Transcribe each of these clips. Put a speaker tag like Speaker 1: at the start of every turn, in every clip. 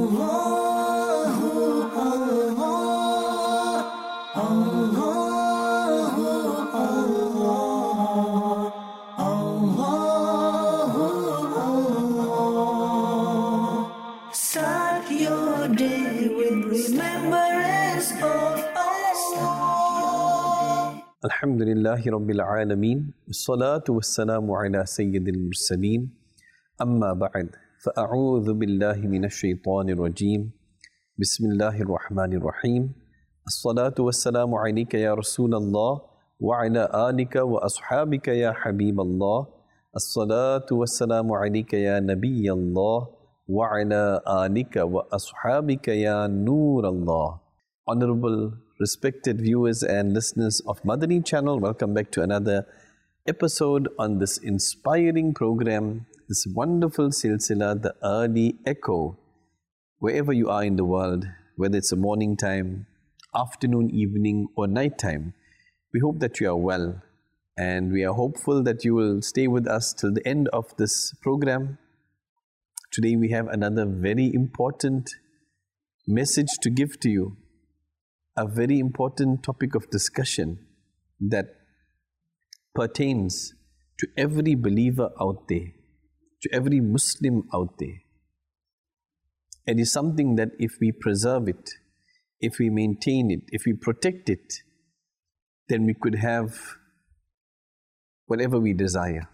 Speaker 1: Start your day with remembrance of Allah.
Speaker 2: Alhamdulillahi Rabbil Alameen. Wassalatu wassalamu ala Sayyidil Mursaleen. Amma ba'd. Fa'a'udhu billahi minash shaitanir rajim. Bismillahir Rahmanir Rahim. As-salatu wassalamu alayka ya Rasulallah wa ala alika wa ashabika ya Habiballah. As-salatu wassalamu alayka ya Nabiyallah wa ala alika wa ashabika ya Noorallah. Honorable, respected viewers and listeners of Madani Channel, welcome back to another episode on this inspiring program, this wonderful silsila, The Early Echo. Wherever you are in the world, whether it's a morning time, afternoon, evening or night time, we hope that you are well, and we are hopeful that you will stay with us till the end of this program. Today we have another very important message to give to you, a very important topic of discussion that pertains to every believer out there, to every Muslim out there. It is something that if we preserve it, if we maintain it, if we protect it, then we could have whatever we desire.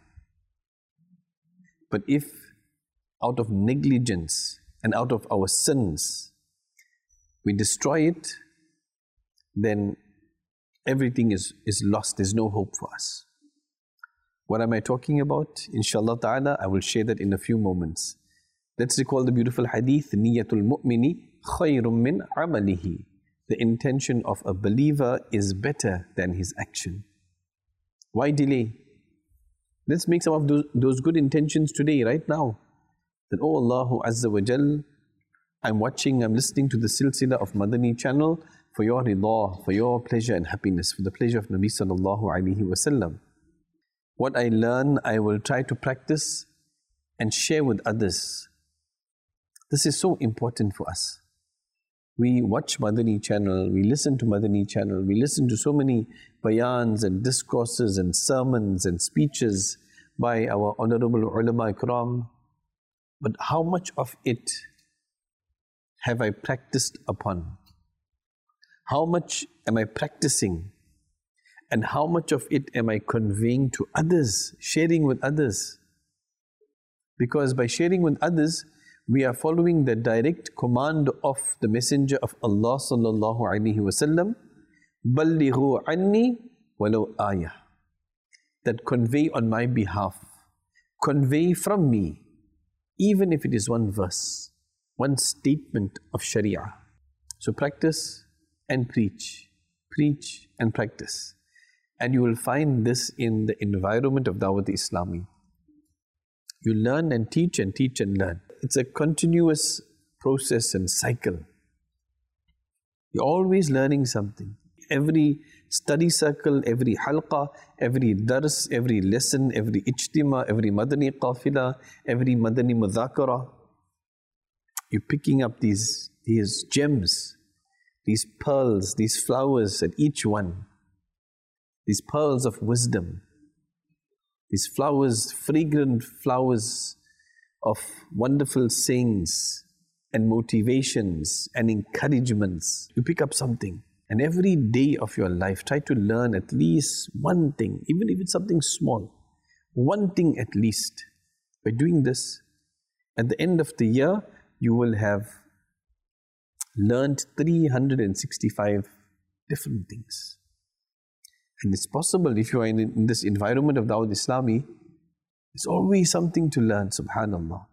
Speaker 2: But if out of negligence and out of our sins we destroy it, then everything is lost. There's no hope for us. What am I talking about? Inshallah ta'ala, I will share that in a few moments. Let's recall the beautiful hadith, Niyatul mu'mini khayrun min amalihi. The intention of a believer is better than his action. Why delay? Let's make some of those good intentions today, right now. That, oh Allahu Azza wa Jal, I'm watching, I'm listening to the silsila of Madani Channel for your ridha, for your pleasure and happiness, for the pleasure of Nabi Sallallahu Alaihi Wasallam. What I learn, I will try to practice and share with others. This is so important for us. We watch Madani Channel, we listen to Madani Channel, we listen to so many bayans and discourses and sermons and speeches by our honorable ulama ikram. But how much of it have I practiced upon? How much am I practicing? And how much of it am I conveying to others, sharing with others? Because by sharing with others, we are following the direct command of the Messenger of Allah Sallallahu Alaihi Wasallam, Ballighu anni walau ayah. That convey on my behalf, convey from me, even if it is one verse, one statement of Sharia. So practice and preach, preach and practice. And you will find this in the environment of Dawat Islami. You learn and teach and teach and learn. It's a continuous process and cycle. You're always learning something. Every study circle, every halqa, every dars, every lesson, every ijtima, every madani qafila, every madani mudhakara, you're picking up these gems, these pearls, these flowers at each one, these pearls of wisdom, these flowers, fragrant flowers of wonderful sayings and motivations and encouragements. You pick up something. And every day of your life, try to learn at least one thing, even if it's something small, one thing at least. By doing this, at the end of the year, you will have learned 365 different things. And it's possible if you are in this environment of Dawat Islami, there's always something to learn, subhanallah.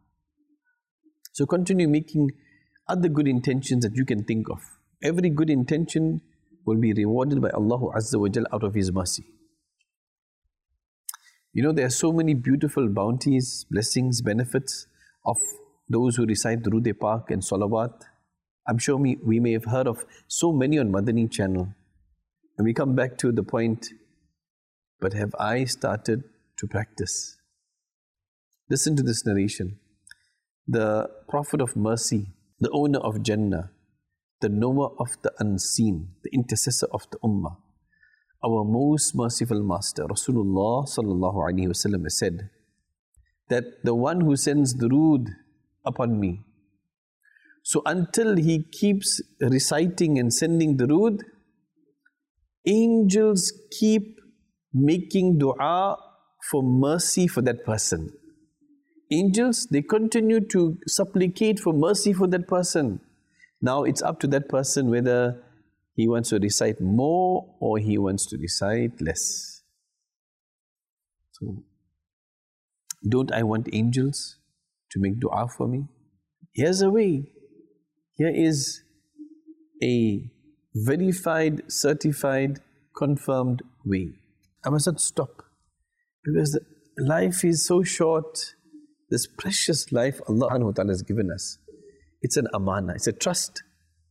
Speaker 2: So continue making other good intentions that you can think of. Every good intention will be rewarded by Allah Azza wa Jal out of His mercy. You know, there are so many beautiful bounties, blessings, benefits of those who recite Durood-e-Pak and Salawat. I'm sure we may have heard of so many on Madani Channel. And we come back to the point, but have I started to practice? Listen to this narration. The Prophet of Mercy, the owner of Jannah, the knower of the unseen, the intercessor of the Ummah, our most merciful master, Rasulullah sallallahu alaihi wasallam, has said that the one who sends durood upon me, so until he keeps reciting and sending durood, angels keep making dua for mercy for that person. Angels, they continue to supplicate for mercy for that person. Now it's up to that person whether he wants to recite more or he wants to recite less. So, don't I want angels to make dua for me? Here's a way. Here is a verified, certified, confirmed way. I must not stop, because life is so short. This precious life Allah subhanahu wa ta'ala has given us, it's an amana, it's a trust.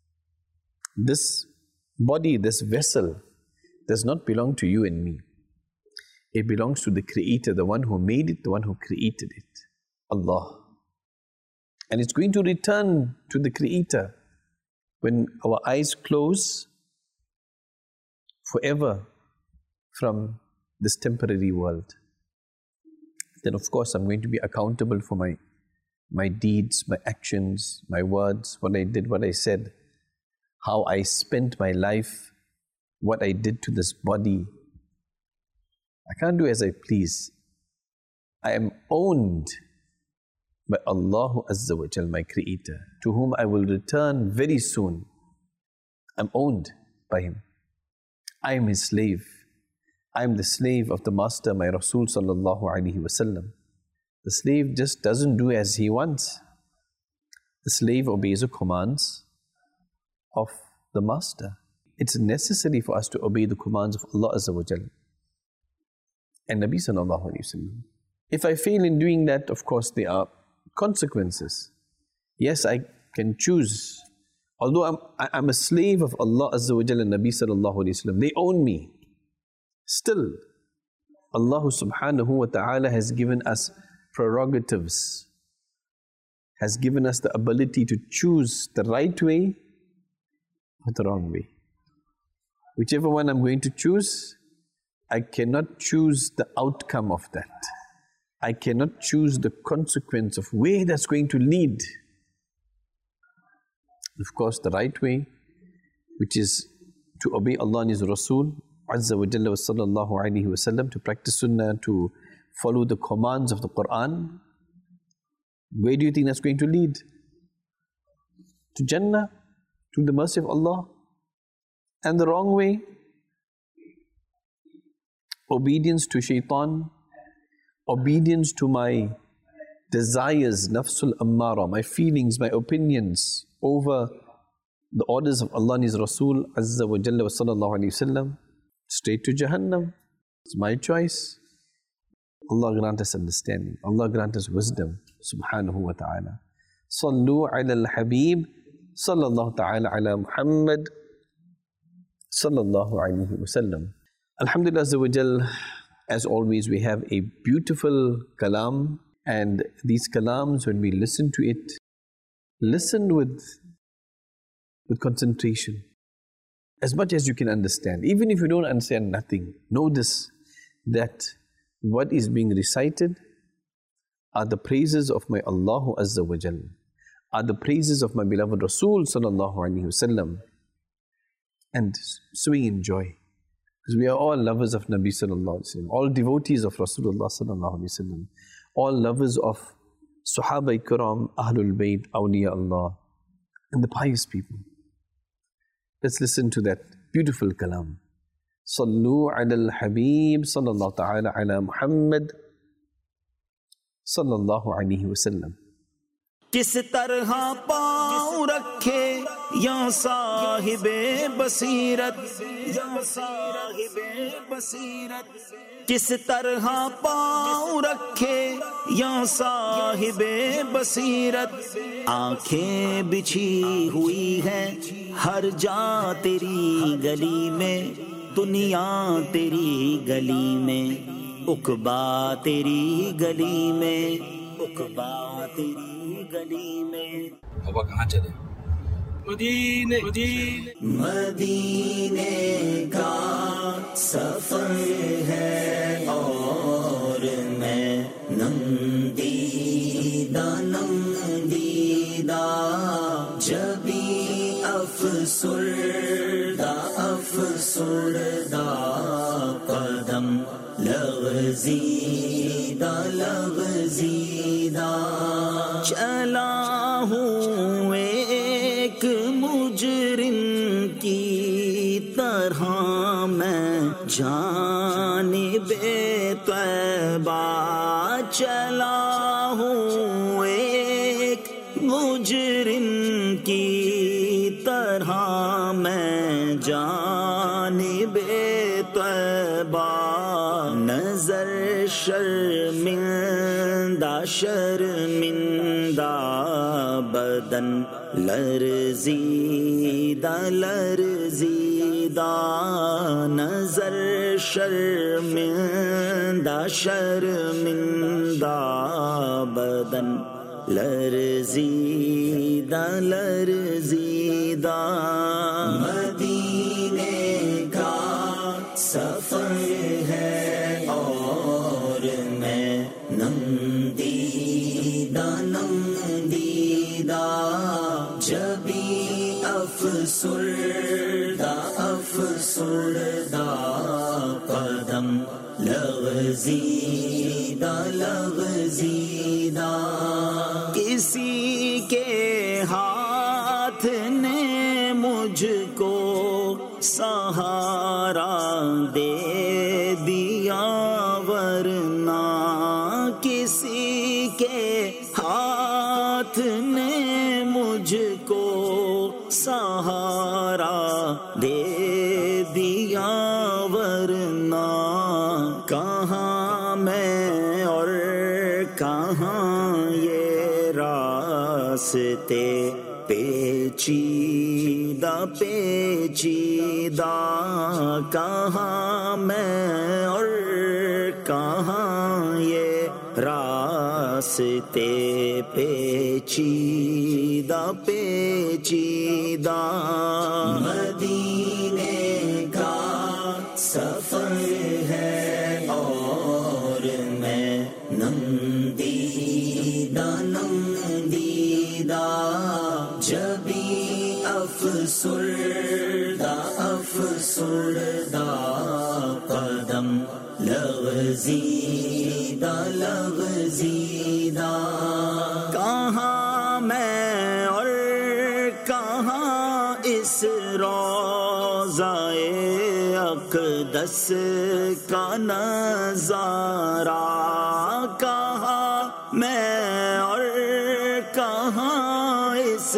Speaker 2: This body, this vessel, does not belong to you and me. It belongs to the Creator, the one who made it, the one who created it, Allah. And it's going to return to the Creator when our eyes close forever from this temporary world. Then of course I'm going to be accountable for my deeds, my actions, my words, what I did, what I said, how I spent my life, what I did to this body. I can't do as I please. I am owned by Allah Azza wa Jal, my Creator, to whom I will return very soon. I'm owned by Him. I am His slave. I am the slave of the Master, my Rasul sallallahu alaihi wasallam. The slave just doesn't do as he wants. The slave obeys the commands of the Master. It's necessary for us to obey the commands of Allah Azza wa Jal and Nabi sallallahu alaihi wasallam. If I fail in doing that, of course there are consequences. Yes, I can choose. Although I'm a slave of Allah Azza wa Jal and Nabi sallallahu alaihi wasallam, they own me. Still, Allah subhanahu wa ta'ala has given us prerogatives, has given us the ability to choose the right way or the wrong way. Whichever one I'm going to choose, I cannot choose the outcome of that. I cannot choose the consequence of where that's going to lead. Of course, the right way, which is to obey Allah and His Rasul Azza wa Jalla wa sallallahu alayhi wa sallam, to practice Sunnah, to follow the commands of the Quran. Where do you think that's going to lead? To Jannah, to the mercy of Allah. And the wrong way, obedience to shaitan, obedience to my desires, nafsul ammara, my feelings, my opinions over the orders of Allah and His Rasul Azza wa Jalla wa sallallahu alayhi wa sallam, straight to Jahannam. It's my choice. Allah grant us understanding. Allah grant us wisdom. Subhanahu wa ta'ala. Sallu ala al-Habib. Sallallahu ta'ala ala Muhammad. Sallallahu alayhi wa sallam. Alhamdulillah Azza wa Jal, as always we have a beautiful kalam, and these kalams, when we listen to it, listen with concentration. As much as you can understand. Even if you don't understand nothing, know this, that what is being recited are the praises of my Allah Azza wa Jal, are the praises of my beloved Rasul sallallahu alaihi wasallam. And so we enjoy. Because we are all lovers of Nabi sallallahu alaihi wasallam, all devotees of Rasulullah sallallahu alaihi wasallam, all lovers of Sahaba Ikram, Ahlul Bayt, Awliya Allah, and the pious people. Let's listen to that beautiful kalam. Sallu ala al-Habib, sallallahu ta'ala ala Muhammad, sallallahu alayhi wa sallam.
Speaker 1: किस तरह पाँव रखे या साहिबे बसीरत, या साहिबे बसीरत, किस तरह पाँव रखे या साहिबे बसीरत, आंखें बिछी हुई हैं हर जा तेरी गली में, दुनिया तेरी गली में, उकबा तेरी गली में, उकबा तेरी गली में.
Speaker 3: اب کہاں چلے؟ مدینے
Speaker 1: کا سفر ہے اور میں نندیدہ جبھی افسردہ قدم لغزیدہ چلا ہوں ایک مجرم کی طرح میں جانب طیبہ چلا ہوں ایک مجرم کی طرح میں جانب طیبہ نظر شرمندہ بدن لرزیدہ نظر شرمندہ بدن لرزیدہ مدینے کا سفر ہے اور میں نندیدہ جبھی افسردہ قدم لغزیدہ کسی کے ہاتھ نے مجھ کو سہارا دے دیا ورنہ کسی کے ہاتھ نے مجھ کو سہارا دے دیا ورنہ کہاں میں اور کہاں یہ راستے پیچیدہ کہاں میں اور کہاں یہ راستے پیچیدہ مدینے کا سفر ہے اور میں نندیدہ جبھی افسردہ قدم لغزیدہ کہاں میں اور کہاں اس روضۂ اقدس کا نظارہ کہاں میں اور کہاں اس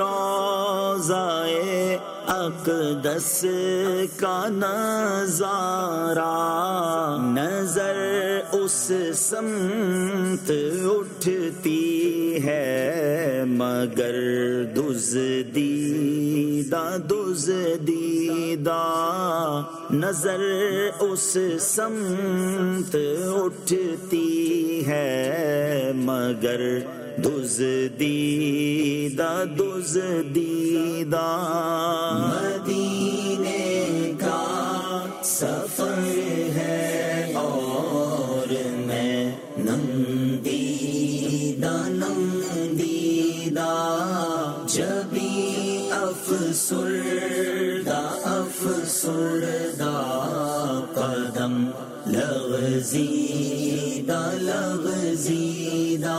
Speaker 1: روضۂ اقدس کا نظارہ نظر اس سمت اٹھتی ہے مگر دزدیدہ نظر اس سمت اٹھتی ہے مگر دزدیدہ مدینے کا سفر ہے اور میں نندیدہ جبھی افسردہ قدم لغزیدہ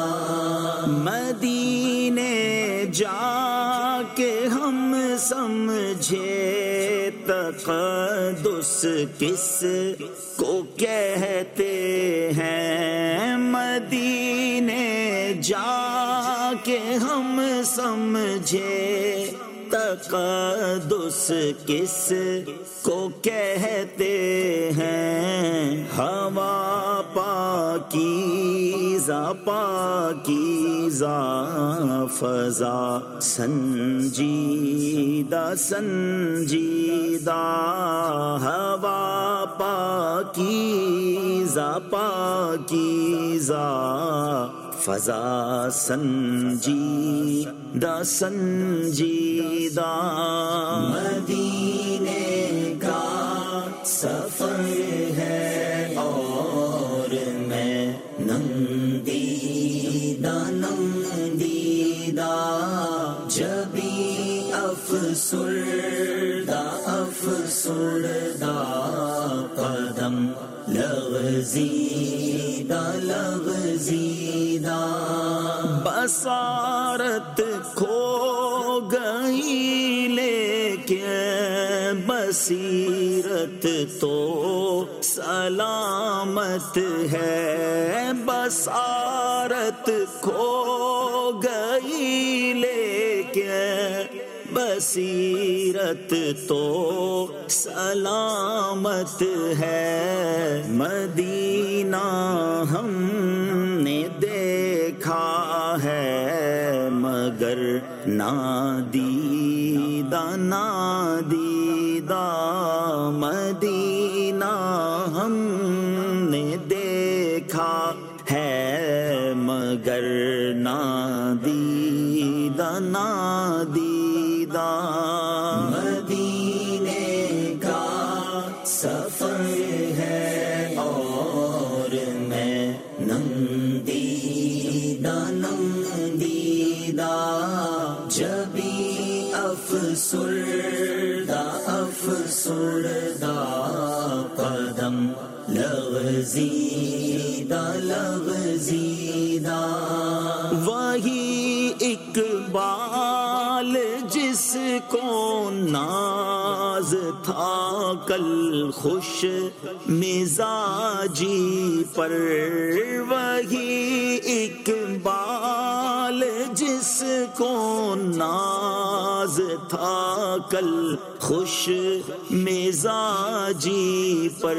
Speaker 1: مدینے جا کے ہم سمجھے تقدس کس کو کہتے ہیں مدینے جا کے ہم سمجھے تقدس کس کو کہتے ہیں ہوا پاکیزہ فضا سنجیدہ ہوا پاکیزہ فضا سنجیدہ
Speaker 4: دا سنجیدہ،
Speaker 1: مدینے کا سفر ہے اور میں نندیدہ نندیدہ، جبھی افسردہ افسردہ، قدم لغزیدہ لغزیدہ،
Speaker 4: بصارت کھو گئی لیکن بصیرت تو سلامت ہے، بصارت کھو گئی لیکن بصیرت تو سلامت ہے، مدینہ ہم نے دیکھا ہے مگر نادیدہ نادیدہ، مدینہ ہم نے دیکھا ہے مگر نادیدہ نادیدہ،
Speaker 1: مدینے کا سفر ہے اور میں نندیدہ نندیدہ، جبھی افسردہ افسردہ، قدم لغزیدہ لغزیدہ،
Speaker 4: وہی اقبال جس کو ناز تھا کل خوش مزاجی پر، وہی اقبال جس کو ناز تھا کل خوش مزاجی پر،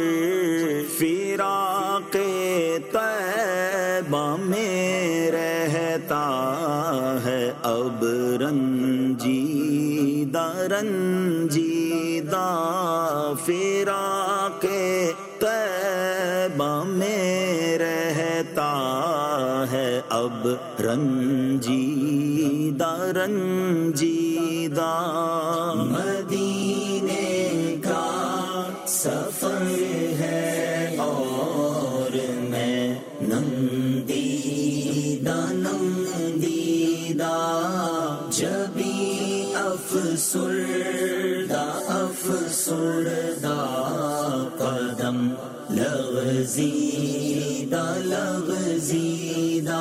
Speaker 4: فراق طیبہ میں رہتا ہے اب رنجیدہ رنجیدہ، فراق طیبہ میں رہتا ہے اب رنجیدہ رنجیدہ،
Speaker 1: مدینے کا سفر ہے اور میں نندیدہ نندیدہ، جبھی افسردہ افسردہ، قدم لغزیدہ لغزیدہ.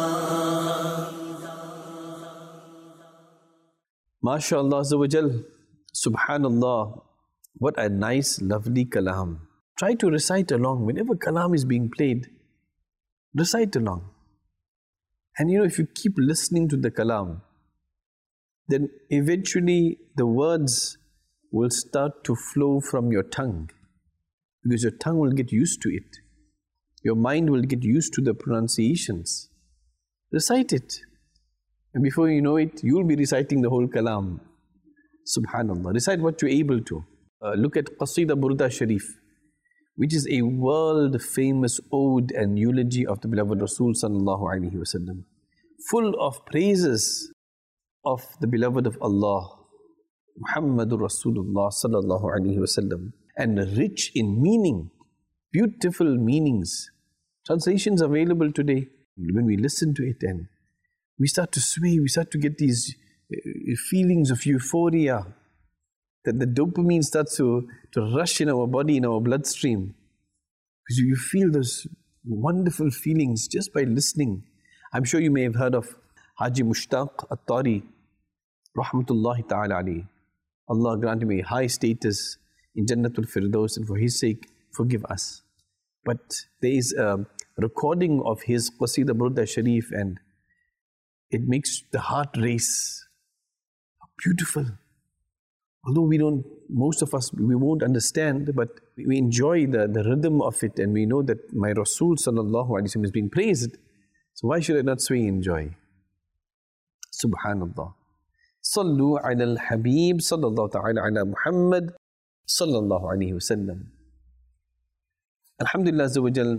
Speaker 2: MashaAllah Azza wa Jal, Subhanallah, what a nice, lovely kalam. Try to recite along. Whenever kalam is being played, recite along. And if you keep listening to the kalam, then eventually the words will start to flow from your tongue, because your tongue will get used to it. Your mind will get used to the pronunciations. Recite it. And before you know it, you'll be reciting the whole kalam. Subhanallah. Recite what you're able to. Look at Qasida Burda Sharif, which is a world famous ode and eulogy of the beloved Rasul sallallahu alaihi wasallam, full of praises of the beloved of Allah, Muhammadur Rasulullah sallallahu alaihi wasallam, and rich in meaning, beautiful meanings. Translations available today. When we listen to it and we start to sway, we start to get these feelings of euphoria, that the dopamine starts to rush in our body, in our bloodstream, because you feel those wonderful feelings just by listening. I'm sure you may have heard of Haji Mushtaq At-Tari, rahmatullahi ta'ala alayhi. Allah grant him a high status in Jannatul Firdaus, and for his sake, forgive us. But there is a recording of his Qasida Burda Sharif, and it makes the heart race. Beautiful. Although most of us, we won't understand, but we enjoy the rhythm of it, and we know that my Rasul sallallahu alaihi wasallam is being praised. So why should I not sway and enjoy? Subhanallah. Sallu ala al-Habib sallallahu ta'ala ala Muhammad sallallahu alaihi wasallam. Alhamdulillah Azza wa Jal,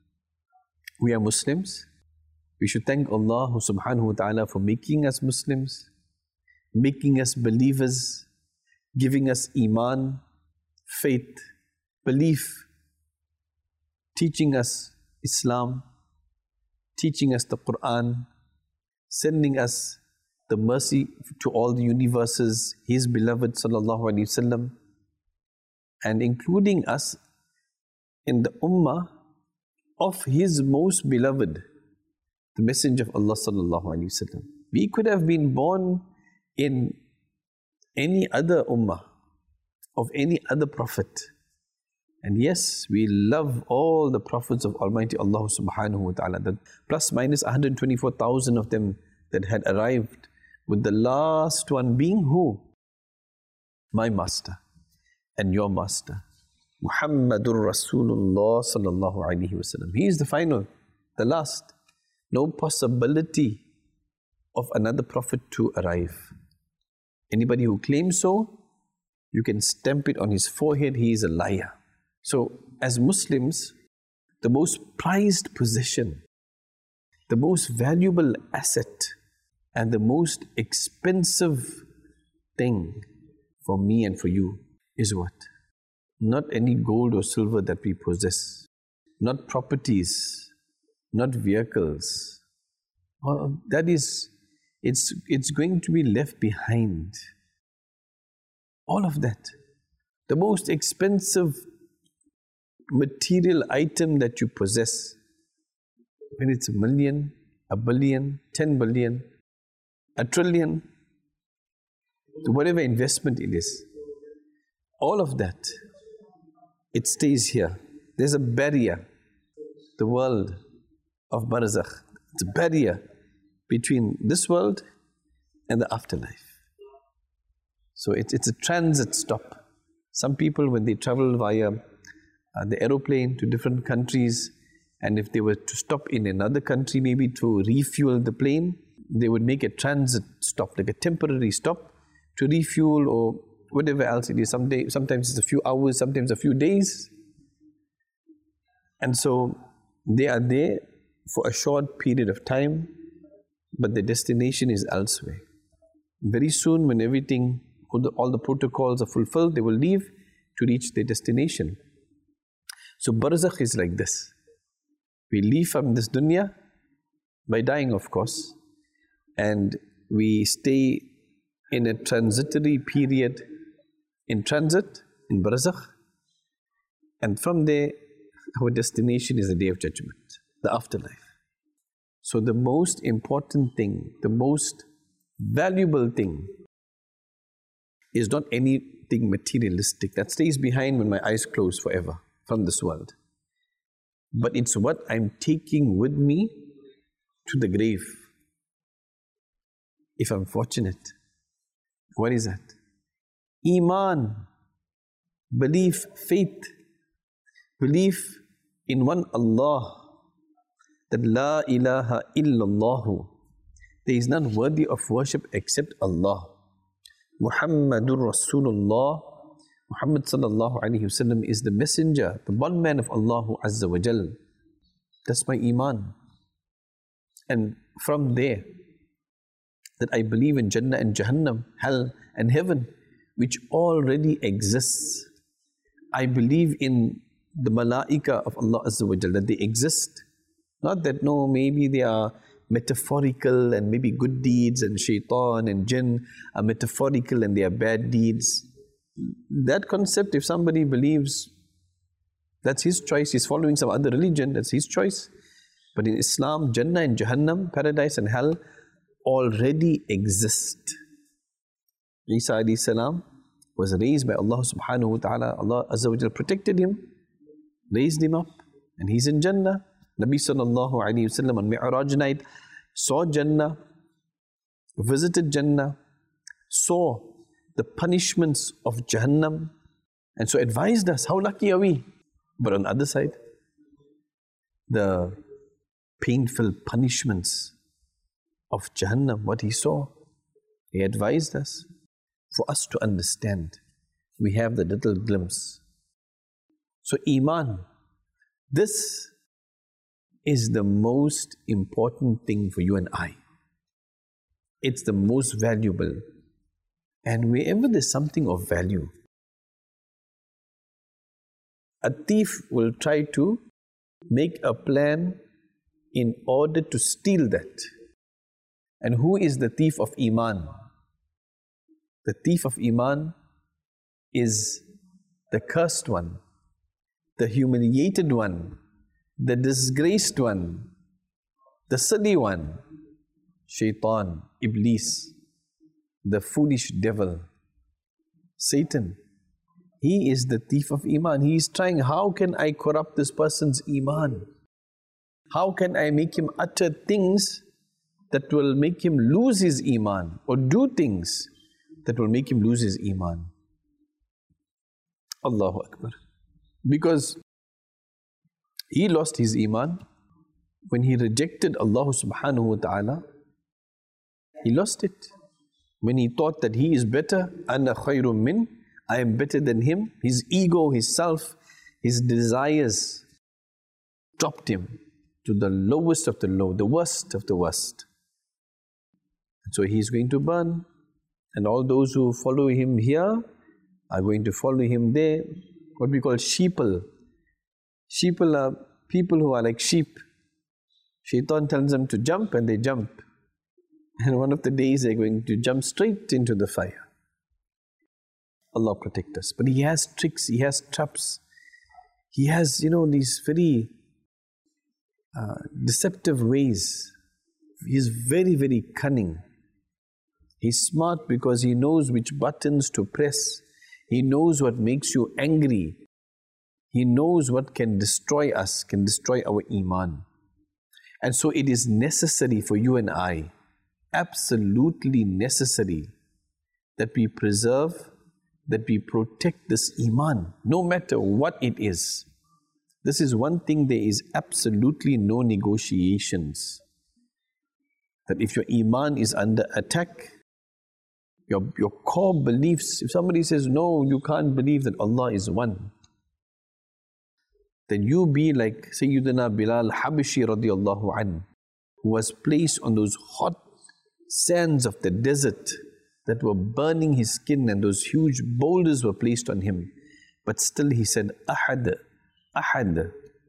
Speaker 2: we are Muslims. We should thank Allah subhanahu wa ta'ala for making us Muslims. making us believers, giving us iman, faith, belief, teaching us Islam, teaching us the Quran, sending us the mercy to all the universes, His beloved sallallahu alaihi wasallam, and including us in the ummah of His most beloved, the Messenger of Allah sallallahu alaihi wasallam. We could have been born in any other ummah, of any other prophet. And yes, we love all the prophets of Almighty Allah subhanahu wa ta'ala, the plus minus 124,000 of them that had arrived, with the last one being who? My master and your master, Muhammadur Rasulullah sallallahu alaihi wasallam. He is the final, the last. No possibility of another prophet to arrive. Anybody who claims so, you can stamp it on his forehead, he is a liar. So, as Muslims, the most prized possession, the most valuable asset, and the most expensive thing for me and for you is what? Not any gold or silver that we possess, not properties, not vehicles. Well, that is, it's going to be left behind. All of that. The most expensive material item that you possess, when it's 1 million, 1 billion, 10 billion, 1 trillion, to whatever investment it is, all of that, it stays here. There's a barrier, the world of barzakh. It's a barrier between this world and the afterlife. So it's a transit stop. Some people, when they travel via the aeroplane to different countries, and if they were to stop in another country, maybe to refuel the plane, they would make a transit stop, like a temporary stop to refuel or whatever else it is. Sometimes it's a few hours, sometimes a few days. And so they are there for a short period of time, but the destination is elsewhere. Very soon, when everything, all the protocols are fulfilled, they will leave to reach their destination. So barzakh is like this. We leave from this dunya by dying, of course, and we stay in a transitory period in transit, in barzakh, and from there, our destination is the Day of Judgment, the afterlife. So the most important thing, the most valuable thing is not anything materialistic that stays behind when my eyes close forever from this world. But it's what I'm taking with me to the grave. If I'm fortunate. What is that? Iman, belief, faith, belief in one Allah, that La ilaha illallah, there is none worthy of worship except Allah. Muhammadur Rasulullah, Muhammad sallallahu alaihi wasallam is the messenger, the bondman of Allah Azza wa Jal. That's my Iman. And from there, that I believe in Jannah and Jahannam, hell and heaven, which already exists. I believe in the Malaika of Allah Azza wa Jal, that they exist. Not that, no, maybe they are metaphorical and maybe good deeds, and shaitan and jinn are metaphorical and they are bad deeds. That concept, if somebody believes, that's his choice. He's following some other religion, that's his choice. But in Islam, Jannah and Jahannam, paradise and hell, already exist. Isa alayhi salam was raised by Allah subhanahu wa ta'ala. Allah Azza wa Jal protected him, raised him up, and he's in Jannah. Nabi sallallahu alayhi wa sallam on Mi'raj night saw Jannah, visited Jannah, saw the punishments of Jahannam, and so advised us, how lucky are we? But on the other side, the painful punishments of Jahannam, what he saw, he advised us. For us to understand, we have the little glimpse. So Iman, this is the most important thing for you and I. It's the most valuable. And wherever there's something of value, a thief will try to make a plan in order to steal that. And who is the thief of Iman? The thief of Iman is the cursed one, the humiliated one, the disgraced one, the silly one, Shaitan, Iblis, the foolish devil, Satan. He is the thief of Iman. He is trying, how can I corrupt this person's Iman? How can I make him utter things that will make him lose his Iman, or do things that will make him lose his Iman? Allahu Akbar. Because he lost his Iman when he rejected Allah subhanahu wa ta'ala. He lost it. When he thought that he is better, Ana khayrun min, I am better than him, his ego, his self, his desires dropped him to the lowest of the low, the worst of the worst. And so he is going to burn, and all those who follow him here are going to follow him there. What we call sheeple. Sheeple are people who are like sheep. Shaitan tells them to jump and they jump. And one of the days they're going to jump straight into the fire. Allah protect us. But he has tricks, he has traps. He has, these very deceptive ways. He's very, very cunning. He's smart because he knows which buttons to press. He knows what makes you angry. He knows what can destroy us, can destroy our Iman. And so it is necessary for you and I, absolutely necessary, that we preserve, that we protect this Iman, no matter what it is. This is one thing there is absolutely no negotiations. That if your Iman is under attack, your core beliefs, if somebody says, no, you can't believe that Allah is one, then you be like Sayyidina Bilal Habashi radiallahu an, who was placed on those hot sands of the desert that were burning his skin, and those huge boulders were placed on him. But still he said, Ahad, Ahad.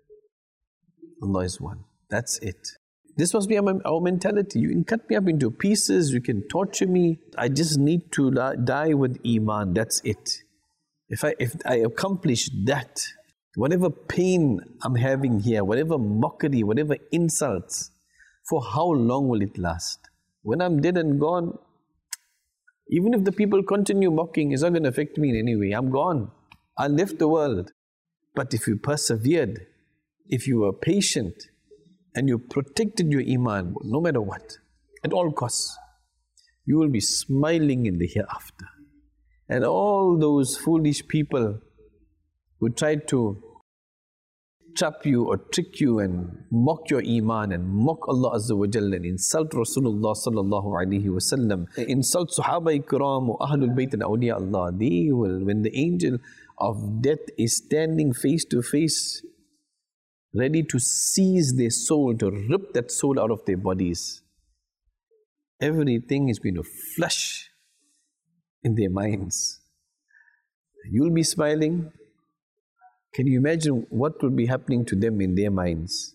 Speaker 2: Allah is one. That's it. This must be our mentality. You can cut me up into pieces, you can torture me. I just need to die with Iman. That's it. If I accomplish that, whatever pain I'm having here, whatever mockery, whatever insults, for how long will it last? When I'm dead and gone, even if the people continue mocking, it's not going to affect me in any way. I'm gone. I left the world. But if you persevered, if you were patient, and you protected your Iman, no matter what, at all costs, you will be smiling in the hereafter. And all those foolish people who tried to trap you or trick you and mock your Iman and mock Allah Azza wa Jalla and insult Rasulullah sallallahu alaihi wasallam, insult Sahaba Ikram or Ahlul Bayt and Awliya Allah, they will, when the angel of death is standing face to face, ready to seize their soul, to rip that soul out of their bodies, everything is going to flush in their minds. You'll be smiling. Can you imagine what will be happening to them in their minds?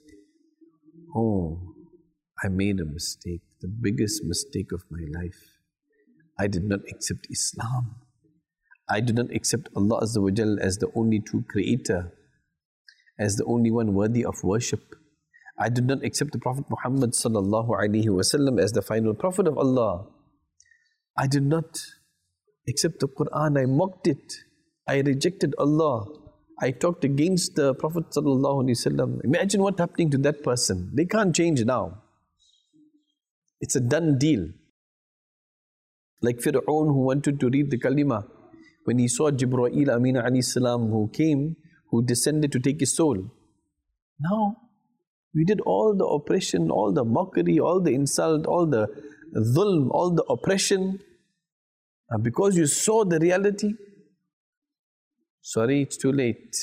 Speaker 2: Oh, I made a mistake, the biggest mistake of my life. I did not accept Islam. I did not accept Allah Azza wa Jal as the only true creator, as the only one worthy of worship. I did not accept the Prophet Muhammad sallallahu alaihi wasallam as the final Prophet of Allah. I did not accept the Quran. I mocked it. I rejected Allah. I talked against the Prophet sallallahu alaihi wasallam. Imagine what's happening to that person. They can't change now. It's a done deal. Like Fir'aun, who wanted to read the kalima, when he saw Jibreel Amin alayhi salam who came, who descended to take his soul. Now, we did all the oppression, all the mockery, all the insult, all the dhulm, all the oppression. And because you saw the reality, sorry, it's too late.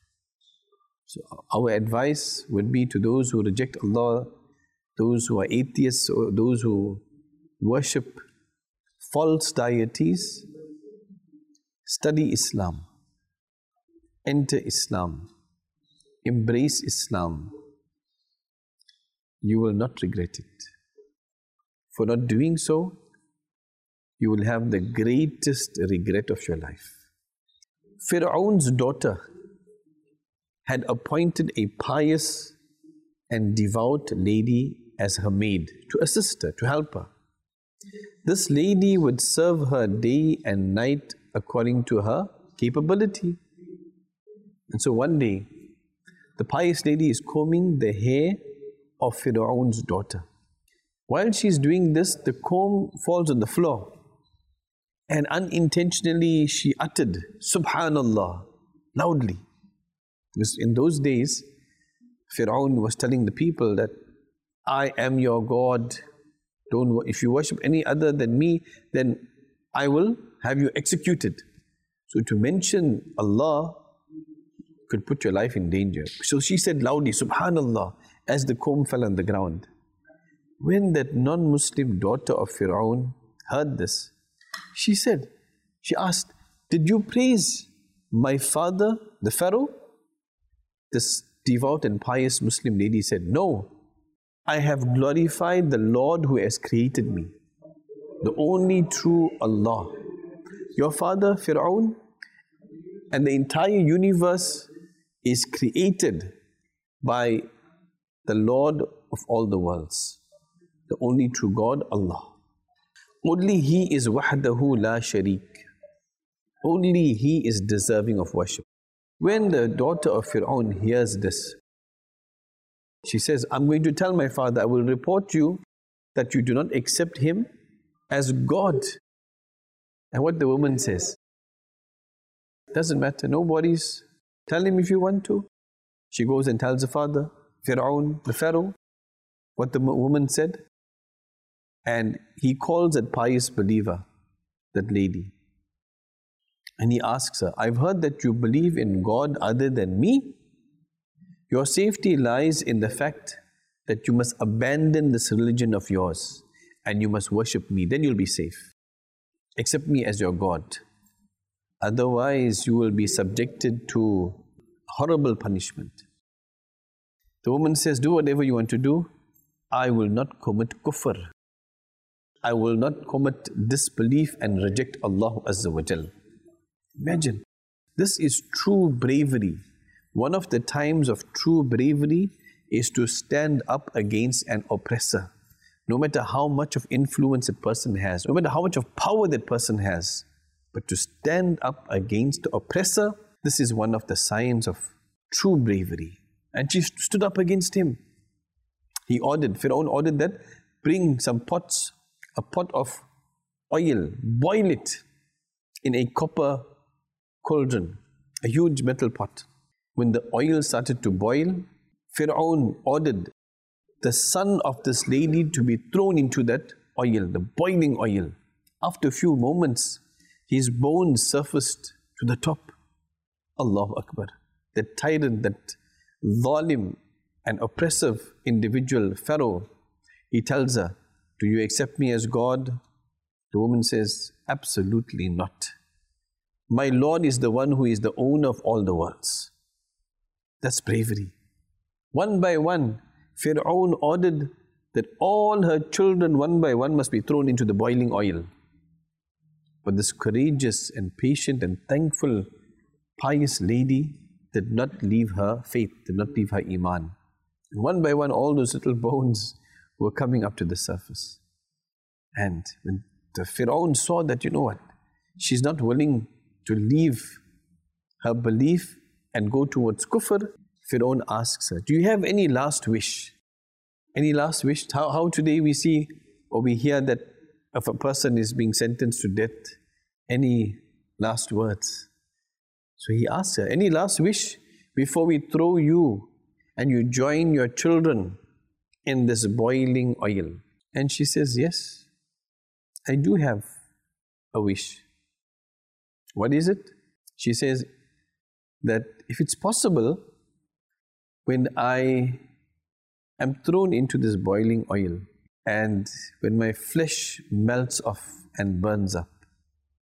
Speaker 2: So our advice would be to those who reject Allah, those who are atheists, or those who worship false deities, study Islam, enter Islam, embrace Islam, you will not regret it. For not doing so, you will have the greatest regret of your life. Fir'aun's daughter had appointed a pious and devout lady as her maid to assist her, to help her. This lady would serve her day and night according to her capability. And so one day, the pious lady is combing the hair of Fir'aun's daughter. While she's doing this, the comb falls on the floor. And unintentionally, she uttered, Subhanallah, loudly. Because in those days, Fir'aun was telling the people that, I am your God. If you worship any other than me, then I will have you executed. So to mention Allah could put your life in danger. So she said loudly, Subhanallah, as the comb fell on the ground. When that non-Muslim daughter of Fir'aun heard this, she asked, did you praise my father, the Pharaoh? This devout and pious Muslim lady said, no, I have glorified the Lord who has created me, the only true Allah. Your father, Fir'aun, and the entire universe is created by the Lord of all the worlds, the only true God, Allah. Only He is wahdahu la sharik. Only He is deserving of worship. When the daughter of Fir'aun hears this, she says, I'm going to tell my father, I will report you that you do not accept him as God. And what the woman says, doesn't matter, no worries, tell him if you want to. She goes and tells the father, Fir'aun, the Pharaoh, what the woman said. And he calls that pious believer, that lady. And he asks her, I've heard that you believe in God other than me. Your safety lies in the fact that you must abandon this religion of yours and you must worship me. Then you'll be safe. Accept me as your God. Otherwise, you will be subjected to horrible punishment. The woman says, do whatever you want to do. I will not commit kufr. I will not commit disbelief and reject Allah Azza wa Jal. Imagine, this is true bravery. One of the times of true bravery is to stand up against an oppressor. No matter how much of influence a person has, no matter how much of power that person has, but to stand up against the oppressor, this is one of the signs of true bravery. And she stood up against him. Fir'aun ordered that, bring some pots, a pot of oil, boil it in a copper cauldron, a huge metal pot. When the oil started to boil, Fir'aun ordered the son of this lady to be thrown into that oil, the boiling oil. After a few moments, his bones surfaced to the top. Allahu Akbar. That tyrant, that zalim and oppressive individual, Pharaoh, he tells her, do you accept me as God? The woman says, absolutely not. My Lord is the one who is the owner of all the worlds. That's bravery. One by one, Fir'aun ordered that all her children, one by one, must be thrown into the boiling oil. But this courageous and patient and thankful, pious lady did not leave her faith, did not leave her iman. And one by one, all those little bones were coming up to the surface. And when the Fir'aun saw that, you know what, she's not willing to leave her belief and go towards kufr, Fir'aun asks her, do you have any last wish? Any last wish? How today we see or we hear that if a person is being sentenced to death, any last words? So he asks her, any last wish before we throw you and you join your children in this boiling oil? And she says, yes, I do have a wish. What is it? She says that if it's possible, when I am thrown into this boiling oil and when my flesh melts off and burns up,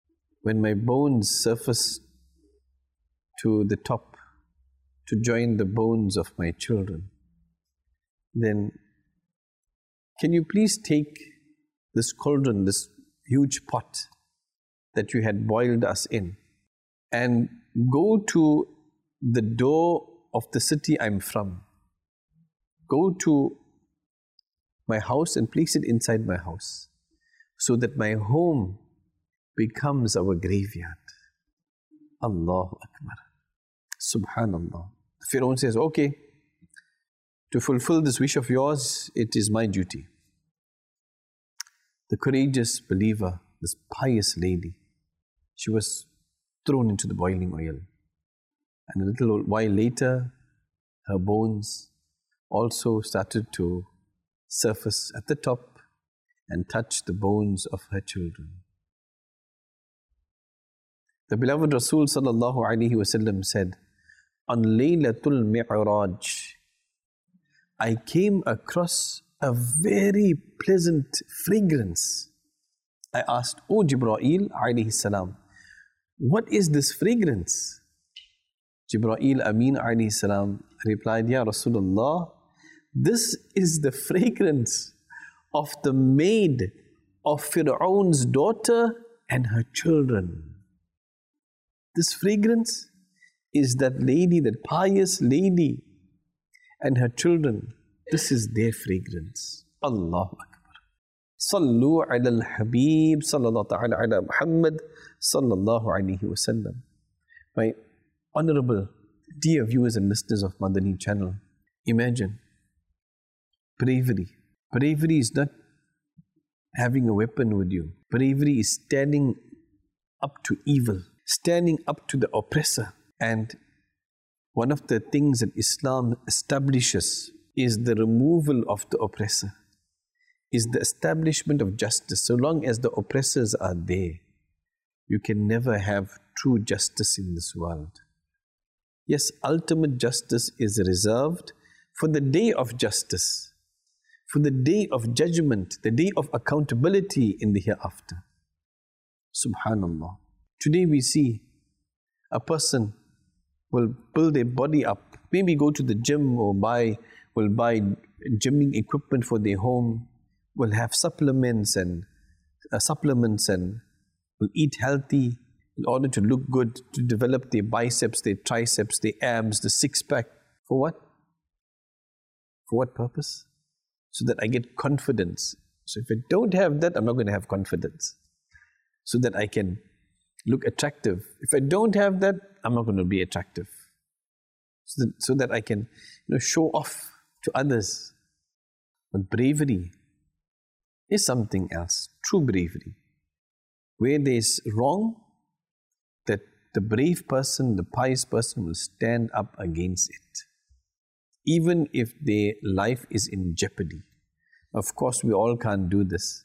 Speaker 2: when my bones surface to the top to join the bones of my children, then can you please take this cauldron, this huge pot that you had boiled us in, and go to the door of the city I'm from. Go to my house and place it inside my house, so that my home becomes our graveyard. Allahu Akbar. Subhanallah. Pharaoh says, okay, to fulfill this wish of yours, it is my duty. The courageous believer, this pious lady, she was thrown into the boiling oil. And a little while later, her bones also started to surface at the top and touch the bones of her children. The beloved Rasul sallallahu alaihi wasallam said, on Laylatul Mi'raj, I came across a very pleasant fragrance. I asked, O Jibreel alayhi salam, what is this fragrance? Jibreel Amin alayhi salam replied, Ya Rasulullah, this is the fragrance of the maid of Fir'aun's daughter and her children. This fragrance is that lady, that pious lady and her children. This is their fragrance. Allahu Akbar. Sallu ala al-Habib, sallallahu ta'ala ala Muhammad, sallallahu alayhi wa sallam. My honorable, dear viewers and listeners of Madani channel, imagine bravery. Bravery is not having a weapon with you. Bravery is standing up to evil, standing up to the oppressor. And one of the things that Islam establishes is the removal of the oppressor, is the establishment of justice. So long as the oppressors are there, you can never have true justice in this world. Yes, ultimate justice is reserved for the day of justice, for the day of judgment, the day of accountability in the hereafter. Subhanallah. Today we see a person will build their body up, maybe go to the gym or will buy gymming equipment for their home, will have supplements and will eat healthy in order to look good, to develop their biceps, their triceps, their abs, the six-pack. For what? For what purpose? So that I get confidence. So if I don't have that, I'm not going to have confidence. So that I can look attractive. If I don't have that, I'm not going to be attractive. So that I can, show off to others. But bravery is something else. True bravery. Where there is wrong, that the brave person, the pious person will stand up against it. Even if their life is in jeopardy. Of course, we all can't do this.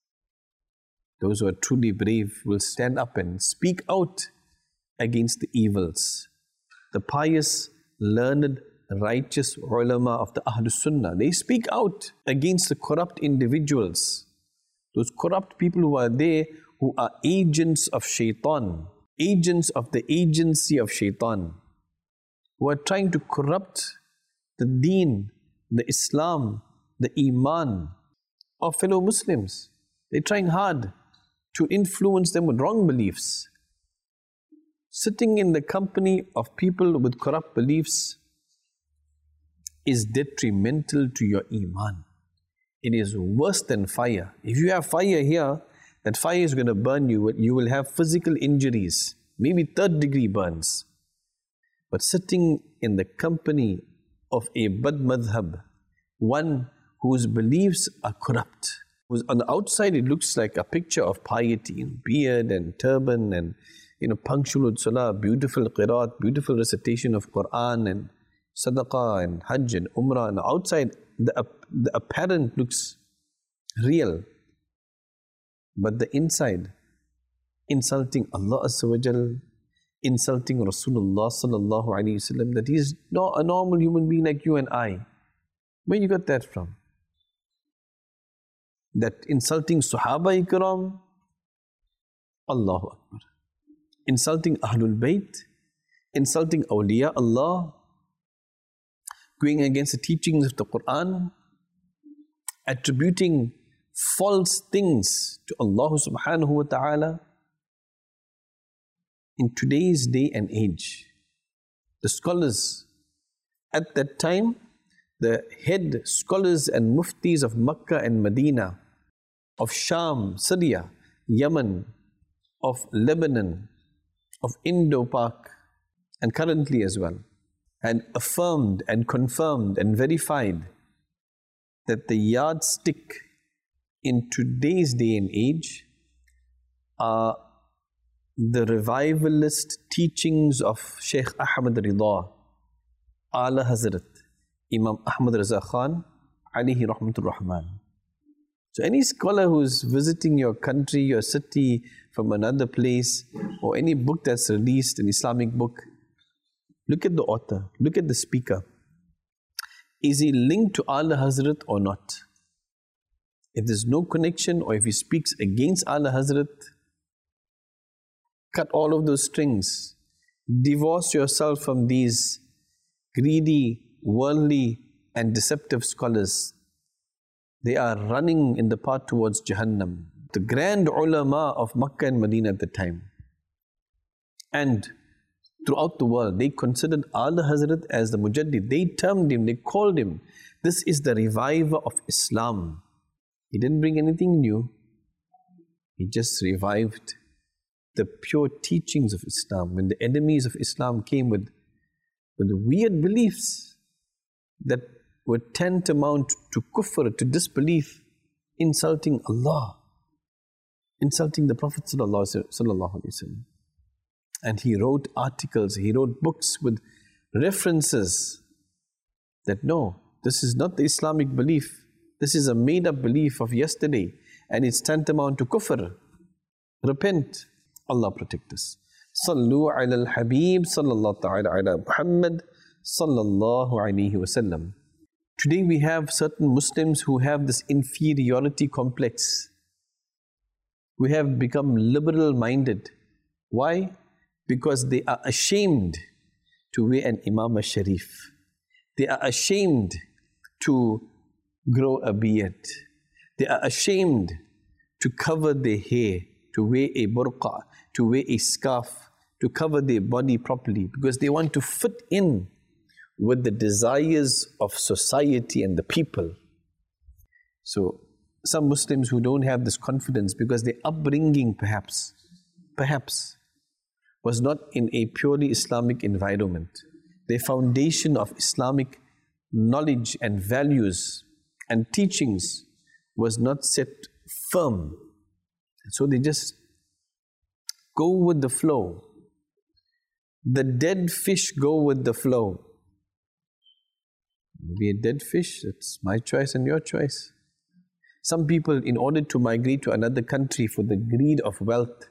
Speaker 2: Those who are truly brave will stand up and speak out against the evils. The pious, learned, righteous ulama of the Ahlul Sunnah, they speak out against the corrupt individuals. Those corrupt people who are there, who are agents of shaitan, agents of the agency of shaitan, who are trying to corrupt the deen, the Islam, the Iman of fellow Muslims. They're trying hard to influence them with wrong beliefs. Sitting in the company of people with corrupt beliefs is detrimental to your Iman. It is worse than fire. If you have fire here, that fire is going to burn you. You will have physical injuries, maybe third-degree burns. But sitting in the company of a bad madhab, one whose beliefs are corrupt, who's on the outside it looks like a picture of piety, beard and turban and punctual with salah, beautiful qiraat, beautiful recitation of Quran and sadaqah and hajj and umrah. And outside the apparent looks real, but the inside, insulting Allah Azza wa Jal, insulting Rasulullah sallallahu alaihi wasallam, that he is not a normal human being like you and I. Where you got that from? That insulting Sahaba Ikram? Allahu Akbar. insulting Ahlul Bayt, insulting awliya Allah, going against the teachings of the Quran, attributing false things to Allah subhanahu wa ta'ala. In today's day and age, the scholars at that time, the head scholars and muftis of Makkah and Medina, of Sham, Syria, Yemen, of Lebanon, of Indo-Pak, and currently as well, and affirmed and confirmed and verified that the yardstick in today's day and age are the revivalist teachings of Shaykh Ahmad Rida, Ala Hazrat, Imam Ahmad Raza Khan, alayhi rahmatur rahman. So any scholar who's visiting your country, your city from another place, or any book that's released, an Islamic book, look at the author, look at the speaker. Is he linked to Ala Hazrat or not? If there's no connection, or if he speaks against Ala Hazrat, cut all of those strings. Divorce yourself from these greedy, worldly and deceptive scholars. They are running in the path towards Jahannam. The grand ulama of Makkah and Medina at the time, and throughout the world, they considered Ala Hazrat as the Mujaddid. They termed him, they called him, this is the reviver of Islam. He didn't bring anything new. He just revived the pure teachings of Islam. When the enemies of Islam came with weird beliefs that were tantamount to kufr, to disbelief, insulting Allah, insulting the Prophet sallallahu alaihi wasallam. And he wrote articles, he wrote books with references that no, this is not the Islamic belief. This is a made-up belief of yesterday, and it's tantamount to kufr. Repent. Allah protect us. Sallu ala al-Habib sallallahu ta'ala ala Muhammad sallallahu alayhi wa sallam. Today we have certain Muslims who have this inferiority complex. We have become liberal-minded. Why? Because they are ashamed to wear an Imam al-Sharif. They are ashamed to grow a beard. They are ashamed to cover their hair, to wear a burqa, to wear a scarf, to cover their body properly, because they want to fit in with the desires of society and the people. So some Muslims who don't have this confidence because their upbringing perhaps was not in a purely Islamic environment. Their foundation of Islamic knowledge and values and teachings was not set firm. So they just go with the flow. The dead fish go with the flow. Be a dead fish, that's my choice and your choice. Some people, in order to migrate to another country for the greed of wealth,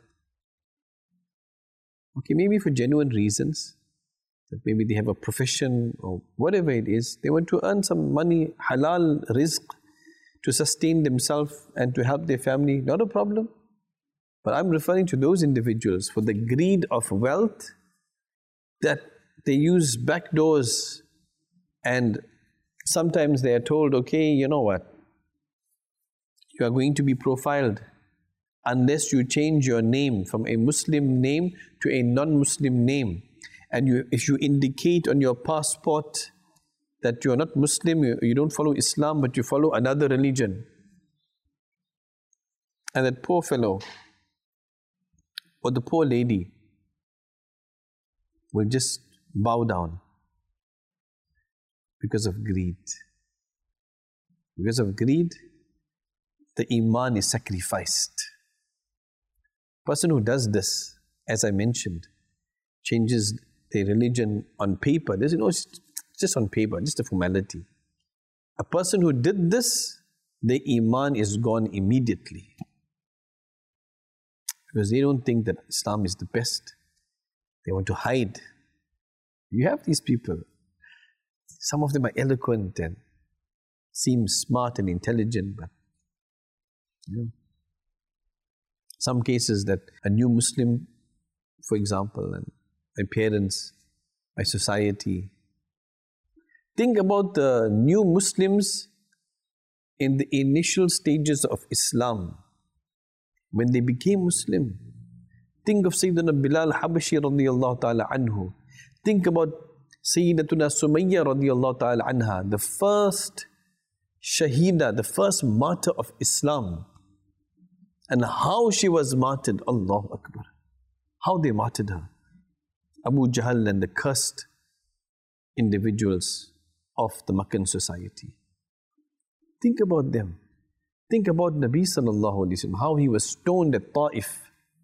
Speaker 2: okay, maybe for genuine reasons, that maybe they have a profession or whatever it is, they want to earn some money, halal rizq, to sustain themselves and to help their family, not a problem. But I'm referring to those individuals for the greed of wealth, that they use back doors, and sometimes they are told, okay, you know what, you are going to be profiled unless you change your name from a Muslim name to a non-Muslim name. And if you indicate on your passport that you are not Muslim, you don't follow Islam, but you follow another religion. And that poor fellow, or the poor lady, will just bow down because of greed. Because of greed, the Iman is sacrificed. Person who does this, as I mentioned, changes their religion on paper. There's, it's just on paper, just a formality. A person who did this, their Iman is gone immediately. Because they don't think that Islam is the best. They want to hide. You have these people. Some of them are eloquent and seem smart and intelligent, but some cases that a new Muslim for example, and my parents, my society. Think about the new Muslims in the initial stages of Islam, when they became Muslim. Think of Sayyidina Bilal Habashi radiyallahu ta'ala anhu. Think about Sayyidatuna Sumayya radiyallahu ta'ala anha, the first Shahida, the first martyr of Islam. And how she was martyred, Allahu Akbar. How they martyred her. Abu Jahl and the cursed individuals of the Meccan society. Think about them. Think about Nabi sallallahu alayhi wa sallam, how he was stoned at Ta'if.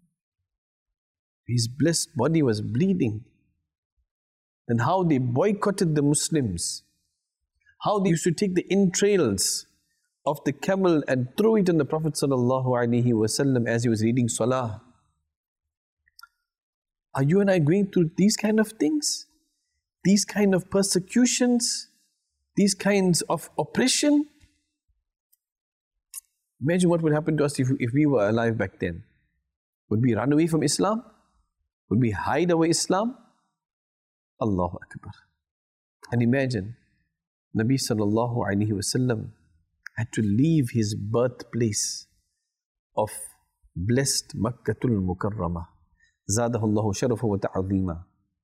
Speaker 2: His blessed body was bleeding. And how they boycotted the Muslims. How they used to take the entrails of the camel and throw it on the Prophet sallallahu alaihi wasallam as he was reading Salah. Are you and I going through these kind of things? These kind of persecutions? These kinds of oppression? Imagine what would happen to us if we were alive back then. Would we run away from Islam? Would we hide our Islam? Allahu Akbar. And imagine, Nabi sallallahu alaihi wasallam had to leave his birthplace of blessed Makkatul Mukarramah. Zadahullahu sharafa wa ta'azima.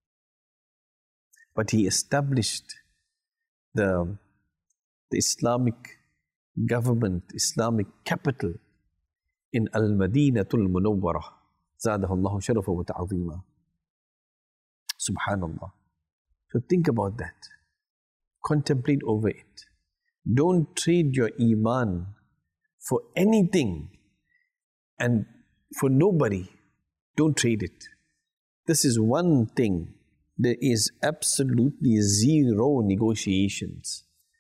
Speaker 2: But he established the Islamic government, Islamic capital in Al-Madinatul Munawwarah. Zadahullahu sharafa wa ta'azima. Subhanallah. So think about that. Contemplate over it. Don't trade your Iman for anything and for nobody. Don't trade it. This is one thing. There is absolutely zero negotiations.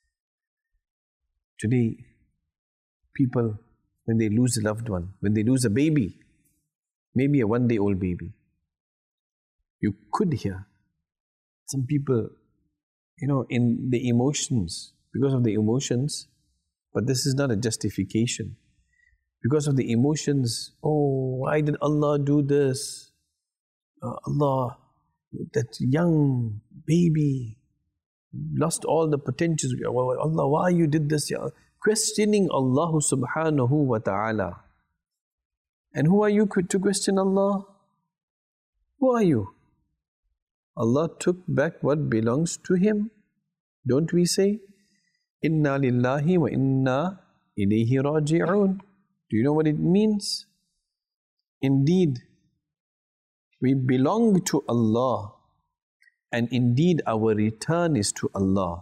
Speaker 2: Today, people, when they lose a loved one, when they lose a baby, maybe a one-day-old baby, you could hear some people, in the emotions, because of the emotions, but this is not a justification. Because of the emotions, oh, why did Allah do this? Allah, that young baby lost all the potentials. Allah, why you did this? Questioning Allah subhanahu wa ta'ala. And who are you to question Allah? Who are you? Allah took back what belongs to Him. Don't we say, Inna lillahi wa inna ilayhi raji'un? Do you know what it means? Indeed, we belong to Allah, and indeed our return is to Allah.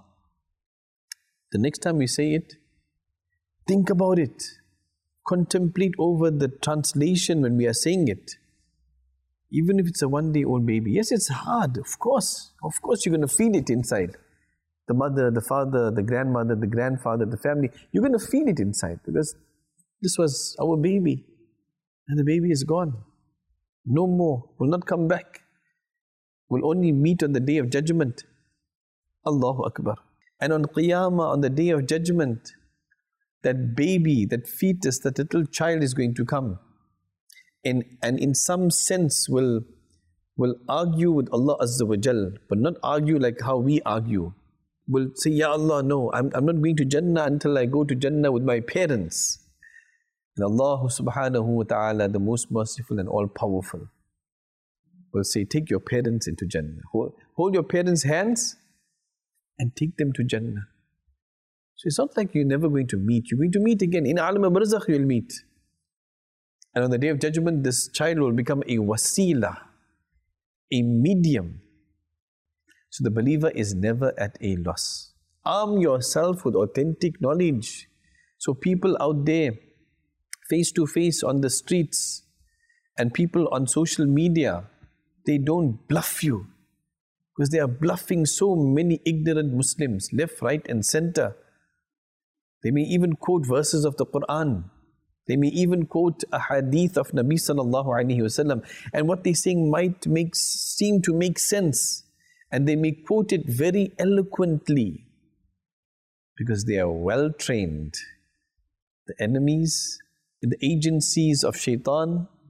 Speaker 2: The next time we say it, think about it. Contemplate over the translation when we are saying it. Even if it's a one-day-old baby. Yes, it's hard, of course. Of course you're going to feel it inside. The mother, the father, the grandmother, the grandfather, the family. You're going to feel it inside because this was our baby. And the baby is gone. No more. Will not come back. Will only meet on the day of judgment. Allahu Akbar. And on Qiyamah, on the day of judgment, that baby, that fetus, that little child is going to come. And in some sense will argue with Allah Azza wa Jal, but not argue like how we argue. Will say, Ya Allah, no, I'm not going to Jannah until I go to Jannah with my parents. And Allah subhanahu wa ta'ala, the most merciful and all-powerful, will say, take your parents into Jannah. Hold your parents' hands and take them to Jannah. So it's not like you're never going to meet. You're going to meet again. In Alam al-Barzakh you'll meet. And on the day of judgment, this child will become a wasila, a medium. So the believer is never at a loss. Arm yourself with authentic knowledge. So people out there, face to face on the streets, and people on social media, they don't bluff you. Because they are bluffing so many ignorant Muslims, left, right and center. They may even quote verses of the Quran. They may even quote a hadith of Nabi sallallahu alaihi wasallam, and what they're saying might seem to make sense, and they may quote it very eloquently because they are well trained. The enemies, the agencies of shaitan,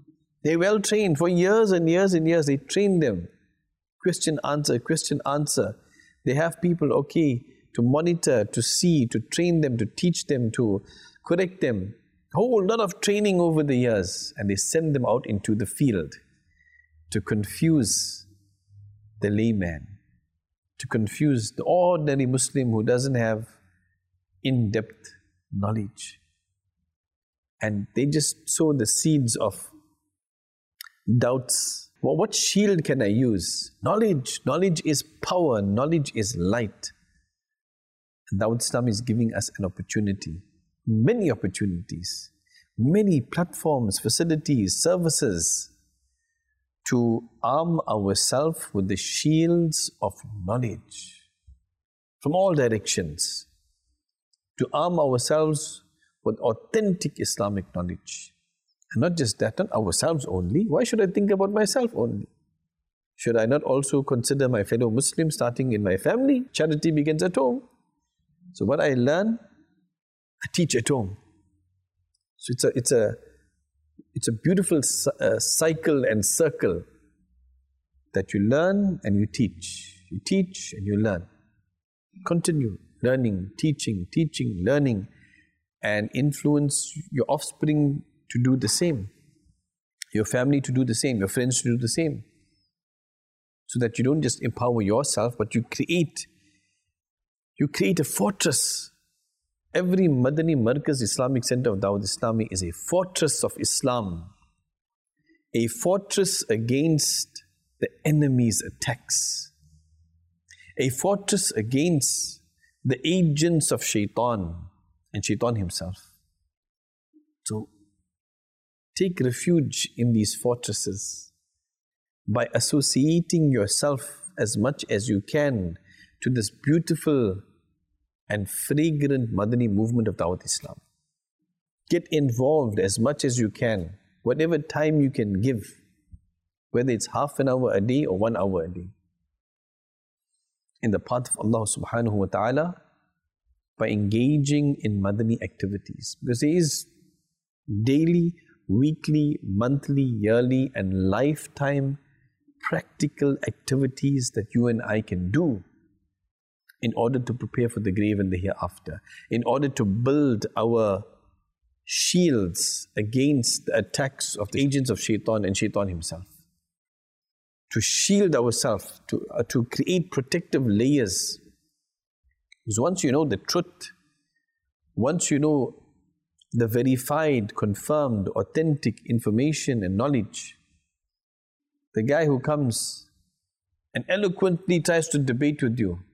Speaker 2: They're well trained for years and years and years. They train them. Question, answer. They have people, to monitor, to see, to train them, to teach them, to correct them. A whole lot of training over the years. And they send them out into the field to confuse the layman, to confuse the ordinary Muslim who doesn't have in-depth knowledge. And they just sow the seeds of doubts. Well, what shield can I use? Knowledge. Knowledge is power. Knowledge is light. And Dawat Islam is giving us an opportunity, many opportunities, many platforms, facilities, services to arm ourselves with the shields of knowledge from all directions, to arm ourselves with authentic Islamic knowledge. And not just that, not ourselves only. Why should I think about myself only? Should I not also consider my fellow Muslims, starting in my family? Charity begins at home. So what I learn, I teach at home. So it's a beautiful cycle and circle that you learn and you teach. You teach and you learn. Continue learning, teaching, learning, and influence your offspring to do the same, your family to do the same, your friends to do the same, so that you don't just empower yourself, but you create a fortress. Every Madani Markaz Islamic Center of Dawat Islami is a fortress of Islam, a fortress against the enemy's attacks, a fortress against the agents of Shaitan and Shaitan himself. So take refuge in these fortresses by associating yourself as much as you can to this beautiful and fragrant Madani movement of Dawat Islam. Get involved as much as you can, whatever time you can give, whether it's half an hour a day or 1 hour a day, in the path of Allah subhanahu wa ta'ala, by engaging in Madani activities. Because there is daily, weekly, monthly, yearly, and lifetime practical activities that you and I can do in order to prepare for the grave and the hereafter, in order to build our shields against the attacks of the agents of Shaitan and Shaitan himself. To shield ourselves, to create protective layers. Because once you know the truth, once you know the verified, confirmed, authentic information and knowledge, the guy who comes and eloquently tries to debate with you,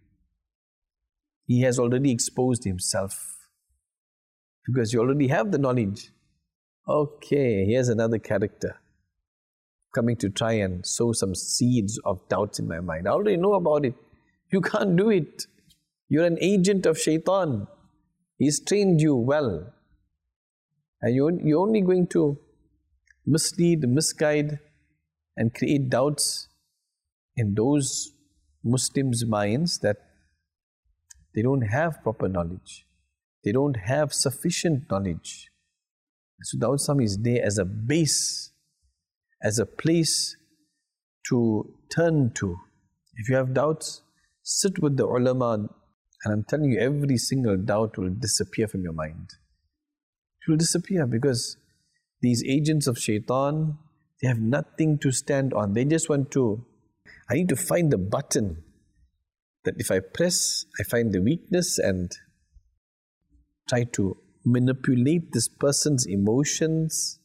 Speaker 2: he has already exposed himself. Because you already have the knowledge. Okay, here's another character coming to try and sow some seeds of doubts in my mind. I already know about it. You can't do it. You're an agent of Shaitan. He's trained you well. And you're only going to mislead, misguide, and create doubts in those Muslims' minds that they don't have proper knowledge. They don't have sufficient knowledge. So Dawat Islam is there as a base, as a place to turn to. If you have doubts, sit with the ulama, and I'm telling you, every single doubt will disappear from your mind. It will disappear because these agents of Shaitan, they have nothing to stand on. They just want to, I need to find the button that if I press, I find the weakness and try to manipulate this person's emotions,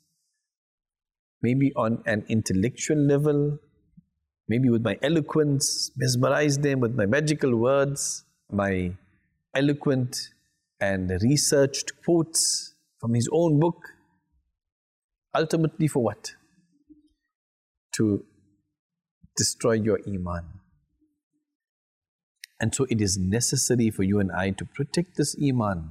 Speaker 2: maybe on an intellectual level, maybe with my eloquence, mesmerize them with my magical words, my eloquent and researched quotes from his own book. Ultimately for what? To destroy your iman. And so it is necessary for you and I to protect this iman.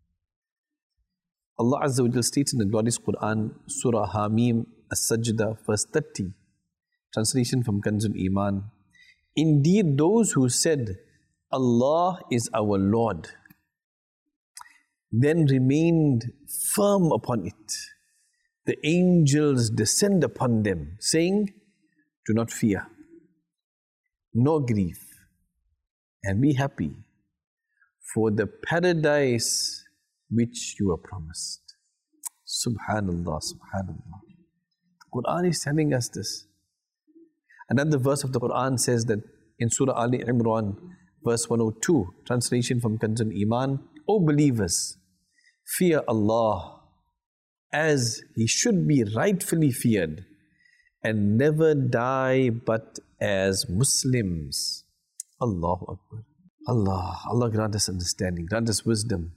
Speaker 2: Allah Azza wa Jal states in the glorious Quran, Surah Hamim, As-Sajdah, verse 30, translation from Kanzul Iman. Indeed, those who said, Allah is our Lord, then remained firm upon it, the angels descend upon them, saying, do not fear, nor grieve, and be happy for the paradise which you are promised. Subhanallah, subhanallah. The Quran is telling us this. Another verse of the Quran says that in Surah Ali Imran, verse 102, translation from Kanzul Iman, O believers, fear Allah as He should be rightfully feared, and never die but as Muslims. Allahu Akbar. Allah grant us understanding, grant us wisdom.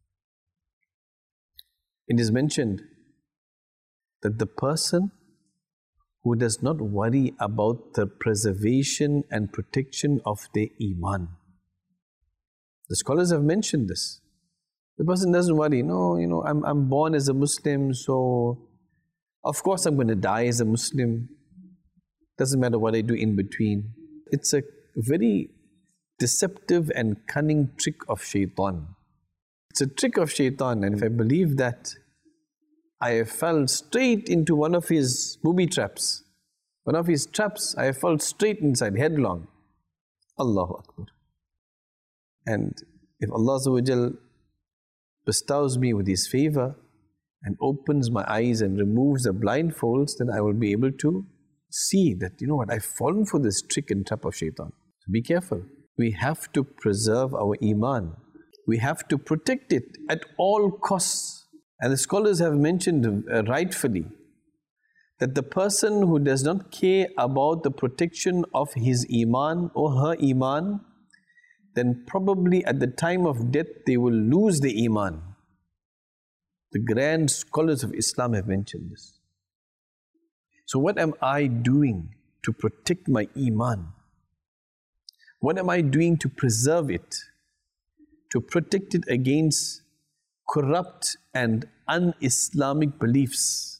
Speaker 2: It is mentioned that the person who does not worry about the preservation and protection of their Iman. The scholars have mentioned this. The person doesn't worry, no, I'm born as a Muslim, so of course I'm going to die as a Muslim. Doesn't matter what I do in between. It's a very deceptive and cunning trick of shaitan. It's a trick of shaitan, and if I believe that, I have fell straight into one of his booby traps. One of his traps, I have fallen straight inside, headlong. Allahu Akbar. And if Allah Azza wa Jal bestows me with His favor and opens my eyes and removes the blindfolds, then I will be able to see that, I've fallen for this trick and trap of shaitan. So be careful. We have to preserve our Iman. We have to protect it at all costs. And the scholars have mentioned rightfully that the person who does not care about the protection of his Iman or her Iman, then probably at the time of death they will lose the Iman. The grand scholars of Islam have mentioned this. So what am I doing to protect my Iman? What am I doing to preserve it? To protect it against corrupt and un-Islamic beliefs.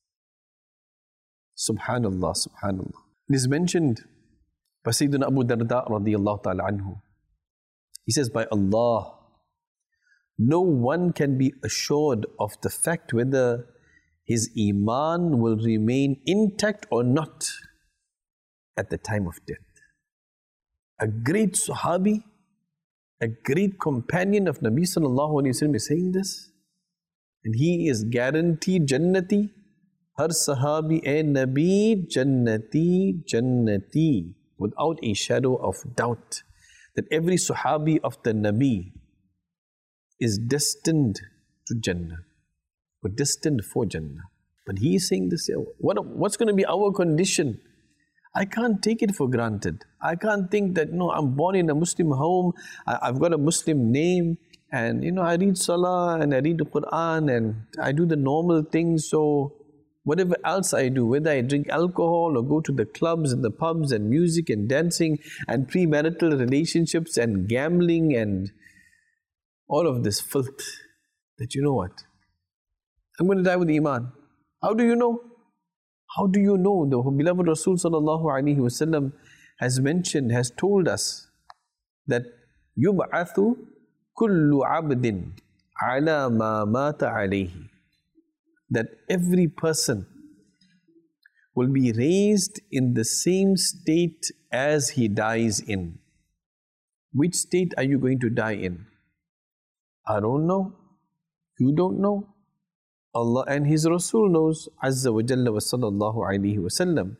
Speaker 2: Subhanallah, subhanallah. It is mentioned by Sayyidina Abu Darda radiyallahu ta'ala anhu. He says, by Allah, no one can be assured of the fact whether his Iman will remain intact or not at the time of death. A great Sahabi, a great companion of Nabi sallallahu alayhi wa sallam is saying this, and he is guaranteed Jannati. Har Sahabi e Nabi Jannati, Jannati, without a shadow of doubt, that every Sahabi of the Nabi is destined to Jannah, or destined for Jannah. But he is saying this, what's going to be our condition? I can't take it for granted. I can't think that, I'm born in a Muslim home, I've got a Muslim name, and I read Salah and I read the Quran and I do the normal things, so whatever else I do, whether I drink alcohol or go to the clubs and the pubs and music and dancing and premarital relationships and gambling and all of this filth, that you know what? I'm going to die with Iman. How do you know? How do you know? The beloved Rasul sallallahu alaihi wasallam has mentioned, has told us that يُبْعَثُ كُلُّ عَبْدٍ عَلَى مَا مَاتَ عَلَيْهِ, that every person will be raised in the same state as he dies in. Which state are you going to die in? I don't know. You don't know. Allah and His Rasul knows, Azza wa Jalla wa sallallahu alayhi wa sallam.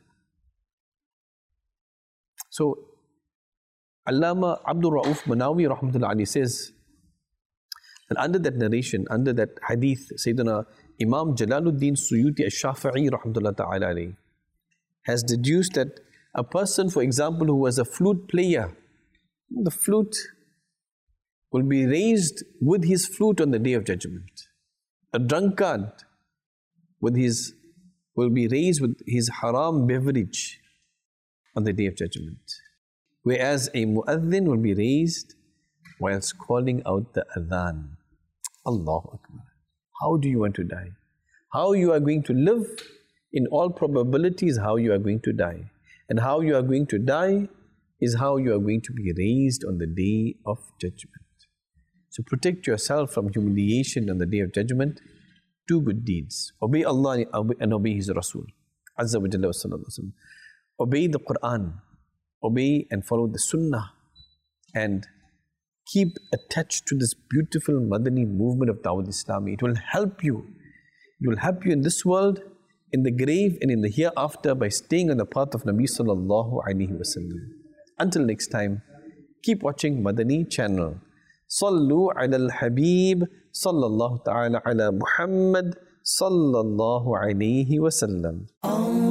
Speaker 2: So, Allama Abdul Rauf Manawi rahmatullah alayhi says that under that narration, under that hadith, Sayyidina Imam Jalaluddin Suyuti al-Shafi'i rahmatullah ta'ala alayhi has deduced that a person, for example, who was a flute player, the flute will be raised with his flute on the Day of Judgment. A drunkard will be raised with his haram beverage on the Day of Judgment. Whereas a mu'adhin will be raised whilst calling out the adhan. Allahu Akbar. How do you want to die? How you are going to live, in all probability, is how you are going to die. And how you are going to die is how you are going to be raised on the Day of Judgment. So protect yourself from humiliation on the Day of Judgment. do good deeds. Obey Allah and obey His Rasul. Azza wa Jalla wa sallallahu alaihi wasallam. Obey the Quran. Obey and follow the Sunnah. And keep attached to this beautiful Madani movement of Dawat Islami. It will help you. It will help you in this world, in the grave, and in the hereafter by staying on the path of Nabi sallallahu alaihi wasallam. Until next time, keep watching Madani channel. Sallu ala al-Habib sallallahu ta'ala ala Muhammad sallallahu alaihi wasallam.